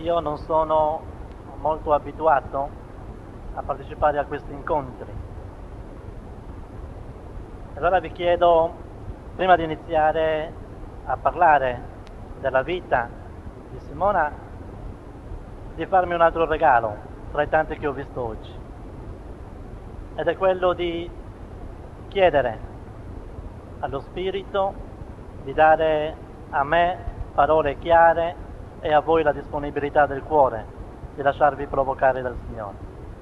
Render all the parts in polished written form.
Io non sono molto abituato a partecipare a questi incontri. Allora vi chiedo, prima di iniziare a parlare della vita di Simona, di farmi un altro regalo tra i tanti che ho visto oggi. Ed è quello di chiedere allo Spirito di dare a me parole chiare e a voi la disponibilità del cuore di lasciarvi provocare dal Signore.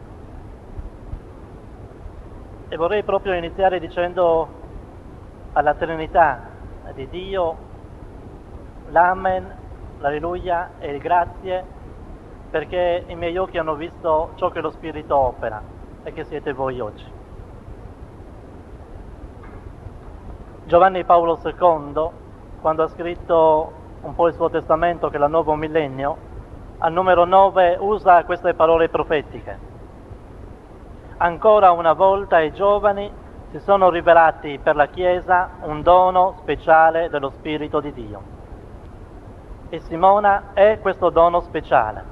E vorrei proprio iniziare dicendo alla Trinità di Dio l'Amen, l'Alleluia e il grazie, perché i miei occhi hanno visto ciò che lo Spirito opera e che siete voi oggi. Giovanni Paolo II, quando ha scritto un po' il suo testamento, che è il nuovo millennio, al numero 9 usa queste parole profetiche. Ancora una volta i giovani si sono rivelati per la Chiesa un dono speciale dello Spirito di Dio. E Simona è questo dono speciale.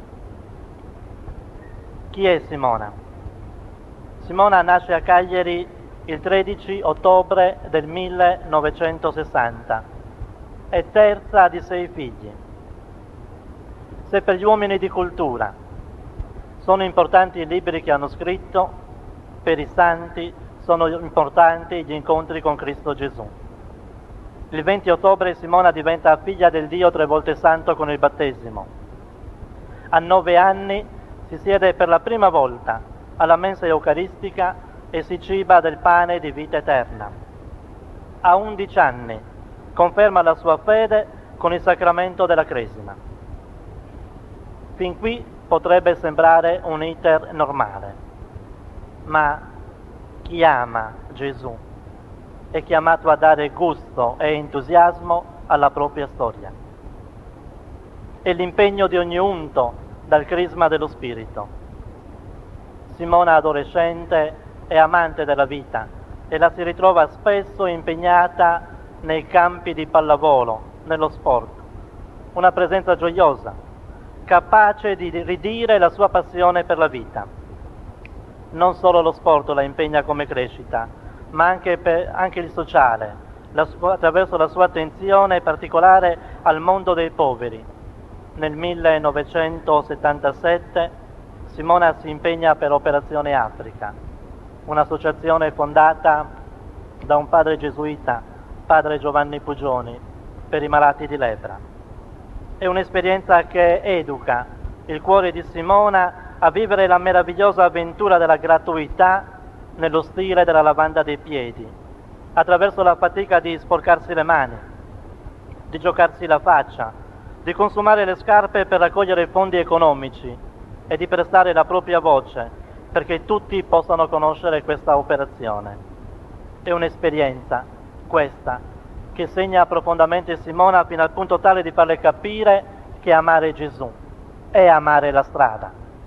Chi è Simona? Simona nasce a Cagliari il 13 ottobre del 1960. È terza di 6 figli. Se per gli uomini di cultura sono importanti i libri che hanno scritto, per i santi sono importanti gli incontri con Cristo Gesù. Il 20 ottobre Simona diventa figlia del Dio 3 volte santo con il battesimo. A 9 anni si siede per la prima volta alla mensa eucaristica e si ciba del pane di vita eterna. A 11 anni conferma la sua fede con il sacramento della Cresima. Fin qui potrebbe sembrare un iter normale, ma chi ama Gesù è chiamato a dare gusto e entusiasmo alla propria storia. È l'impegno di ogni unto dal crisma dello Spirito. Simona, adolescente, è amante della vita e la si ritrova spesso impegnata nei campi di pallavolo, nello sport. Una presenza gioiosa, capace di ridire la sua passione per la vita. Non solo lo sport la impegna come crescita, ma anche il sociale, attraverso la sua attenzione particolare al mondo dei poveri. Nel 1977 Simona si impegna per Operazione Africa, un'associazione fondata da un padre gesuita, padre Giovanni Pugioni, per i malati di lepra. È un'esperienza che educa il cuore di Simona a vivere la meravigliosa avventura della gratuità nello stile della lavanda dei piedi, attraverso la fatica di sporcarsi le mani, di giocarsi la faccia, di consumare le scarpe per raccogliere fondi economici e di prestare la propria voce perché tutti possano conoscere questa operazione. È un'esperienza, questa, che segna profondamente Simona fino al punto tale di farle capire che amare Gesù è amare la strada.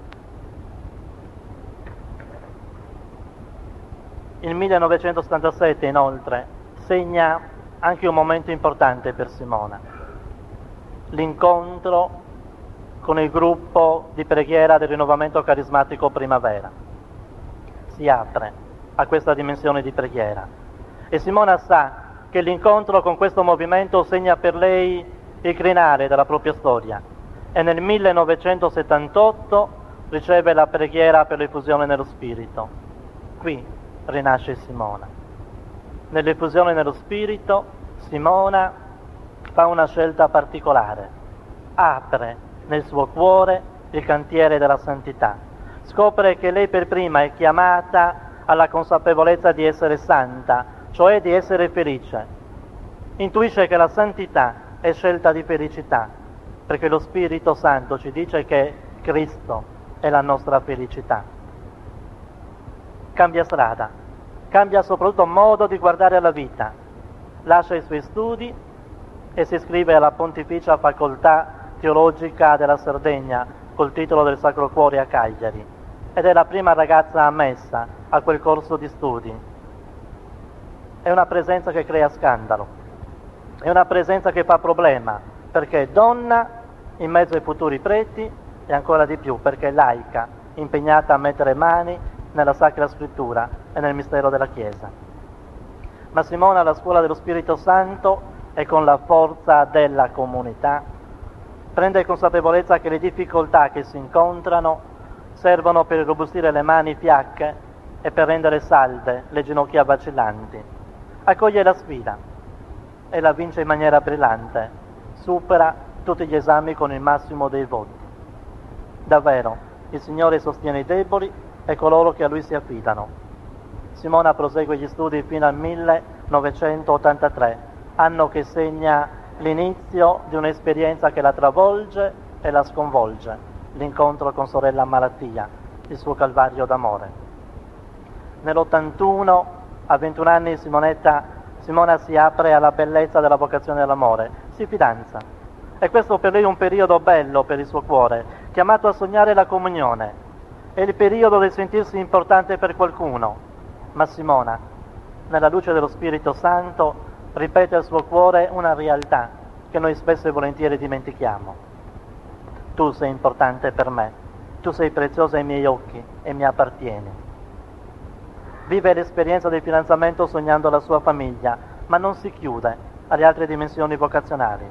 Il 1977, inoltre, segna anche un momento importante per Simona. L'incontro con il gruppo di preghiera del rinnovamento carismatico Primavera. Si apre a questa dimensione di preghiera e Simona sa che l'incontro con questo movimento segna per lei il crinale della propria storia e nel 1978 riceve la preghiera per l'effusione nello Spirito. Qui rinasce Simona. Nell'effusione nello Spirito Simona fa una scelta particolare, apre nel suo cuore il cantiere della santità, scopre che lei per prima è chiamata alla consapevolezza di essere santa, cioè di essere felice. Intuisce che la santità è scelta di felicità, perché lo Spirito Santo ci dice che Cristo è la nostra felicità. Cambia strada, cambia soprattutto modo di guardare alla vita, lascia i suoi studi e si iscrive alla Pontificia Facoltà Teologica della Sardegna col titolo del Sacro Cuore a Cagliari ed è la prima ragazza ammessa a quel corso di studi. È una presenza che crea scandalo, è una presenza che fa problema, perché è donna in mezzo ai futuri preti e ancora di più perché è laica, impegnata a mettere mani nella Sacra Scrittura e nel mistero della Chiesa. Ma Simona alla scuola dello Spirito Santo e con la forza della comunità prende consapevolezza che le difficoltà che si incontrano servono per irrobustire le mani fiacche e per rendere salde le ginocchia vacillanti. Accoglie la sfida e la vince in maniera brillante, supera tutti gli esami con il massimo dei voti. Davvero, il Signore sostiene i deboli e coloro che a Lui si affidano. Simona prosegue gli studi fino al 1983, anno che segna l'inizio di un'esperienza che la travolge e la sconvolge, l'incontro con sorella Malattia, il suo calvario d'amore. Nell'81, a 21 anni, Simona si apre alla bellezza della vocazione dell'amore, si fidanza. E questo per lei è un periodo bello per il suo cuore, chiamato a sognare la comunione. È il periodo del sentirsi importante per qualcuno. Ma Simona, nella luce dello Spirito Santo, ripete al suo cuore una realtà che noi spesso e volentieri dimentichiamo. Tu sei importante per me, tu sei preziosa ai miei occhi e mi appartieni. Vive l'esperienza del fidanzamento sognando la sua famiglia, ma non si chiude alle altre dimensioni vocazionali.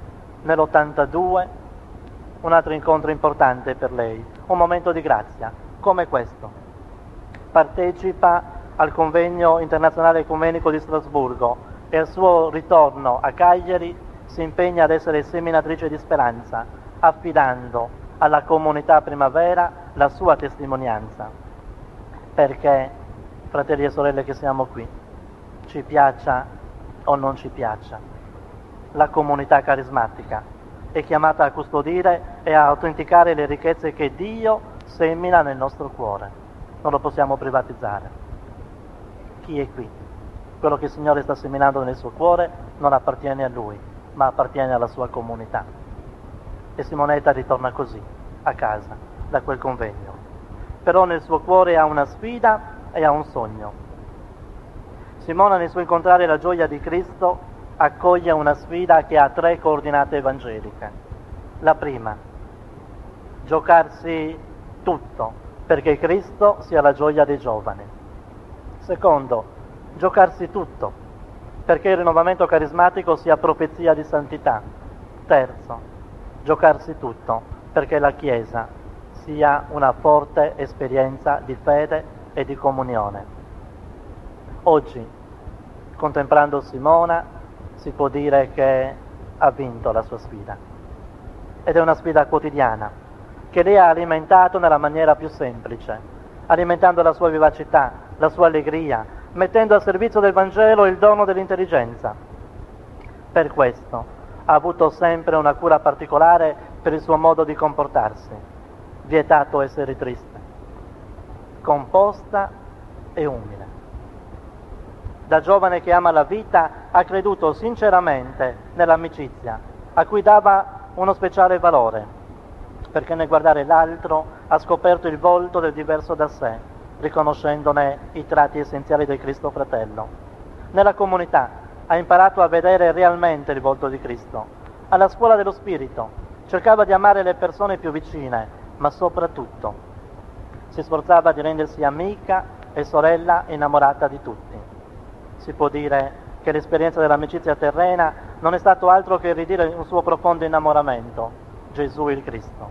Nell'82 un altro incontro importante per lei, un momento di grazia, come questo. Partecipa al convegno internazionale ecumenico di Strasburgo e al suo ritorno a Cagliari si impegna ad essere seminatrice di speranza, affidando alla comunità Primavera la sua testimonianza. Perché, fratelli e sorelle che siamo qui, ci piaccia o non ci piaccia, la comunità carismatica è chiamata a custodire e a autenticare le ricchezze che Dio semina nel nostro cuore. Non lo possiamo privatizzare. Chi è qui? Quello che il Signore sta seminando nel suo cuore non appartiene a Lui, ma appartiene alla sua comunità. E Simonetta ritorna così, a casa, da quel convegno. Però nel suo cuore ha una sfida e ha un sogno. Simona, nel suo incontrare la gioia di Cristo, accoglie una sfida che ha 3 coordinate evangeliche. La prima, giocarsi tutto perché Cristo sia la gioia dei giovani. Secondo, giocarsi tutto perché il rinnovamento carismatico sia profezia di santità. Terzo, giocarsi tutto perché la Chiesa sia una forte esperienza di fede e di comunione. Oggi, contemplando Simona, si può dire che ha vinto la sua sfida. Ed è una sfida quotidiana, che lei ha alimentato nella maniera più semplice, alimentando la sua vivacità, la sua allegria, mettendo a servizio del Vangelo il dono dell'intelligenza. Per questo ha avuto sempre una cura particolare per il suo modo di comportarsi, vietato essere triste, composta e umile. Da giovane che ama la vita ha creduto sinceramente nell'amicizia, a cui dava uno speciale valore, perché nel guardare l'altro ha scoperto il volto del diverso da sé, riconoscendone i tratti essenziali del Cristo fratello. Nella comunità ha imparato a vedere realmente il volto di Cristo. Alla scuola dello Spirito cercava di amare le persone più vicine, ma soprattutto si sforzava di rendersi amica e sorella innamorata di tutti. Si può dire che l'esperienza dell'amicizia terrena non è stato altro che ridire un suo profondo innamoramento, Gesù il Cristo.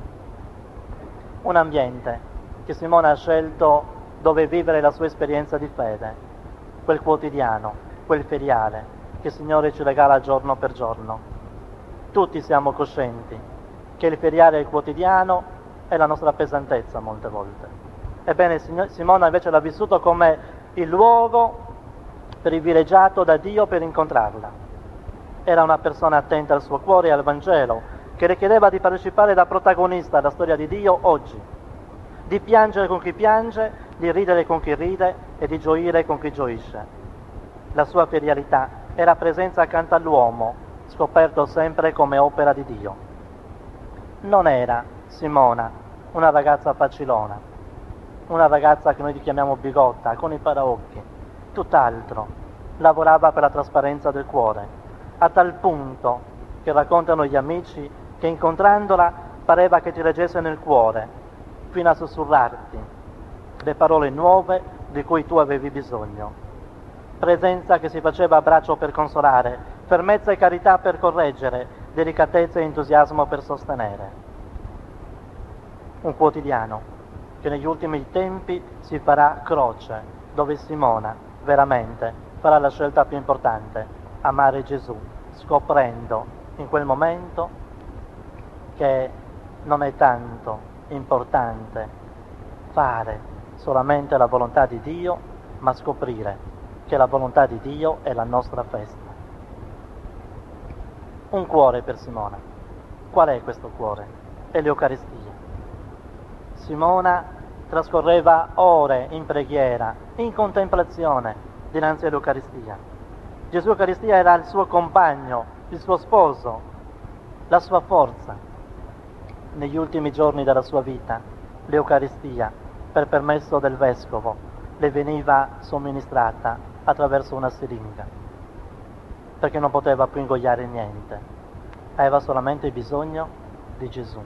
Un ambiente che Simona ha scelto dove vivere la sua esperienza di fede, quel quotidiano, quel feriale che il Signore ci regala giorno per giorno. Tutti siamo coscienti che il feriale e il quotidiano è la nostra pesantezza molte volte. Ebbene, Simona invece l'ha vissuto come il luogo privilegiato da Dio per incontrarla. Era una persona attenta al suo cuore e al Vangelo, che le chiedeva di partecipare da protagonista alla storia di Dio oggi, di piangere con chi piange, di ridere con chi ride e di gioire con chi gioisce. La sua ferialità era presenza accanto all'uomo, scoperto sempre come opera di Dio. Non era Simona una ragazza facilona, una ragazza che noi chiamiamo bigotta, con i paraocchi. Tutt'altro, lavorava per la trasparenza del cuore, a tal punto che raccontano gli amici che che incontrandola pareva che ti reggesse nel cuore, fino a sussurrarti le parole nuove di cui tu avevi bisogno. Presenza che si faceva abbraccio per consolare, fermezza e carità per correggere, delicatezza e entusiasmo per sostenere. Un quotidiano che negli ultimi tempi si farà croce, dove Simona veramente farà la scelta più importante, amare Gesù, scoprendo in quel momento che non è tanto importante fare solamente la volontà di Dio, ma scoprire che la volontà di Dio è la nostra festa. Un cuore per Simona. Qual è questo cuore? È l'Eucaristia. Simona trascorreva ore in preghiera, in contemplazione dinanzi all'Eucaristia. Gesù Eucaristia era il suo compagno, il suo sposo, la sua forza. Negli ultimi giorni della sua vita, l'Eucaristia, per permesso del vescovo, le veniva somministrata attraverso una siringa, perché non poteva più ingoiare niente, aveva solamente bisogno di Gesù.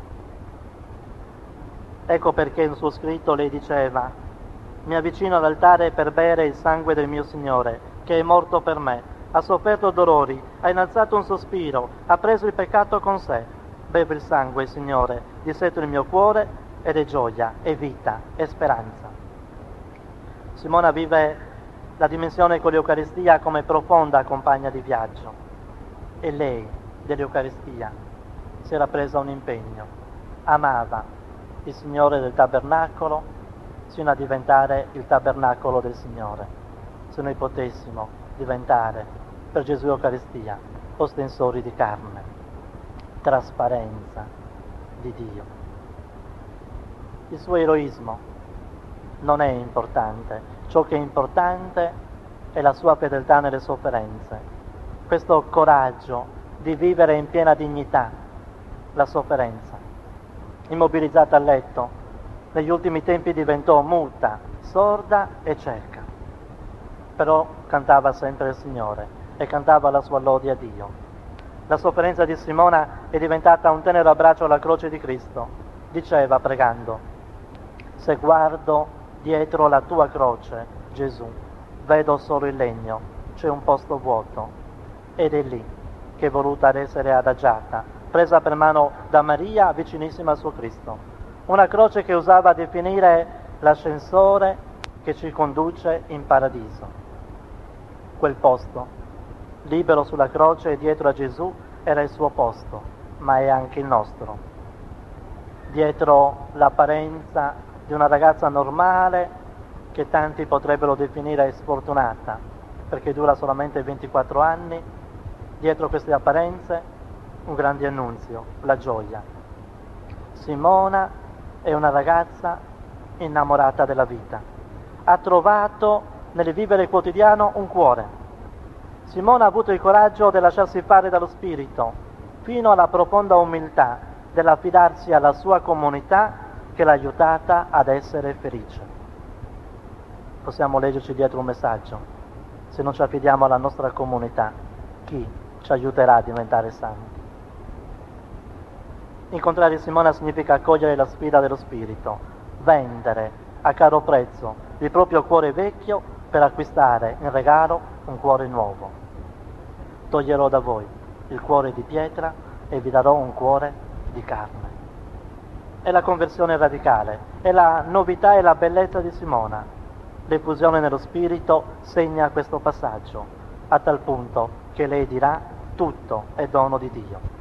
Ecco perché in suo scritto lei diceva: mi avvicino all'altare per bere il sangue del mio Signore, che è morto per me, ha sofferto dolori, ha innalzato un sospiro, ha preso il peccato con sé. Bevo il sangue, Signore, disseto il mio cuore, ed è gioia, è vita, è speranza. Simona vive la dimensione con l'Eucaristia come profonda compagna di viaggio, e lei dell'Eucaristia si era presa un impegno, amava il Signore del tabernacolo sino a diventare il tabernacolo del Signore. Se noi potessimo diventare per Gesù Eucaristia ostensori di carne, trasparenza di Dio. Il suo eroismo non è importante, ciò che è importante è la sua fedeltà nelle sofferenze, questo coraggio di vivere in piena dignità la sofferenza. Immobilizzata a letto, negli ultimi tempi diventò muta, sorda e cieca, però cantava sempre il Signore e cantava la sua lode a Dio. La sofferenza di Simona è diventata un tenero abbraccio alla croce di Cristo. Diceva pregando: se guardo dietro la tua croce, Gesù, vedo solo il legno, c'è un posto vuoto, ed è lì che è voluta ad essere adagiata, presa per mano da Maria vicinissima al suo Cristo. Una croce che usava a definire l'ascensore che ci conduce in paradiso. Quel posto, libero sulla croce e dietro a Gesù, era il suo posto, ma è anche il nostro. Dietro l'apparenza di una ragazza normale, che tanti potrebbero definire sfortunata, perché dura solamente 24 anni, dietro queste apparenze un grande annunzio, la gioia. Simona è una ragazza innamorata della vita. Ha trovato nel vivere quotidiano un cuore. Simona ha avuto il coraggio di lasciarsi fare dallo Spirito, fino alla profonda umiltà dell'affidarsi alla sua comunità che l'ha aiutata ad essere felice. Possiamo leggerci dietro un messaggio: se non ci affidiamo alla nostra comunità, chi ci aiuterà a diventare santi? Incontrare Simona significa accogliere la sfida dello Spirito, vendere a caro prezzo il proprio cuore vecchio per acquistare in regalo un cuore nuovo. Toglierò da voi il cuore di pietra e vi darò un cuore di carne. È la conversione radicale, è la novità e la bellezza di Simona. L'effusione nello Spirito segna questo passaggio, a tal punto che lei dirà: tutto è dono di Dio.